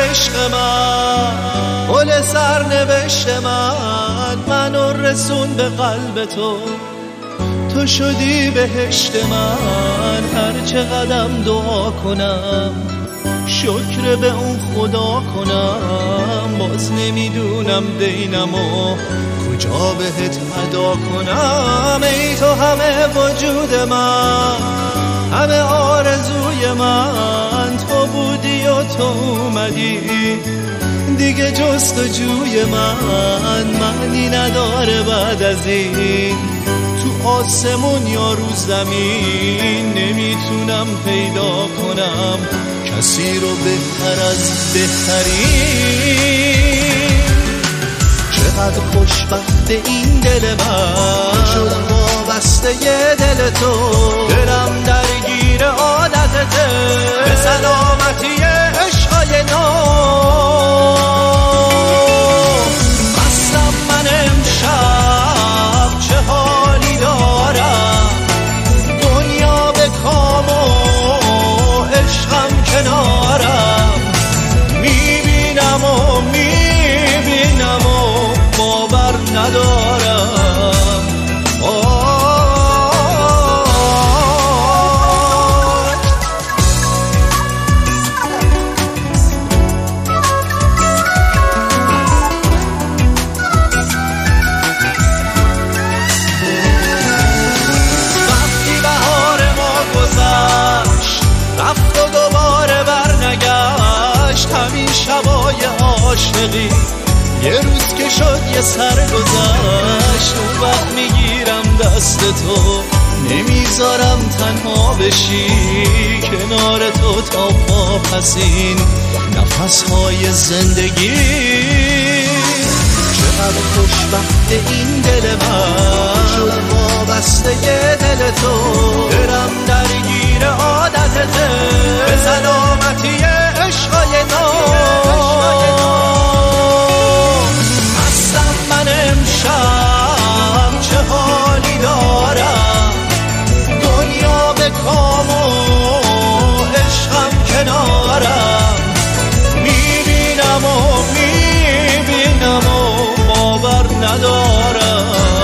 عشق من، گل سرنوشت منو رسون به قلب تو. تو شدی بهشت من، هر چه قدم دعا کنم شکر به اون خدا کنم. باز نمیدونم دینمو کجا بهت ادا کنم. ای تو همه وجود من، همه آرزوی من، تو بودی و تو اومدی، دیگه جستجوی من معنی نداره بعد از این. تو آسمون یا رو زمین نمیتونم پیدا کنم کسی رو بهتر از بهترین. چقدر خوشبخت این دل من، شدم وابسته یه دل تو. دلم درگیر عادتته، به سلامتی عشقای نو. مستم من امشب، چه حالی دارم، دنیا به کام و عشقم کنارم. میبینم و میبینم و باور ندارم. وقتی بهار ما گذشت رفت و دوباره برنگشت، همین شبای عاشقی یه روز که شد یه سر گذشت. اون وقت میگیرم دست تو، نمیذارم تنها بشی، کنار تو تا پاسین نفسهای زندگی. چقدر خوشبخت این دل من، شد وابسته یه دل تو. دلم درگیر عادتته، به سلامتی عشقای نو. من امشب، چه حالی دارم، دنیا به کام و عشقم کنارم. میبینم و میبینم و باور ندارم.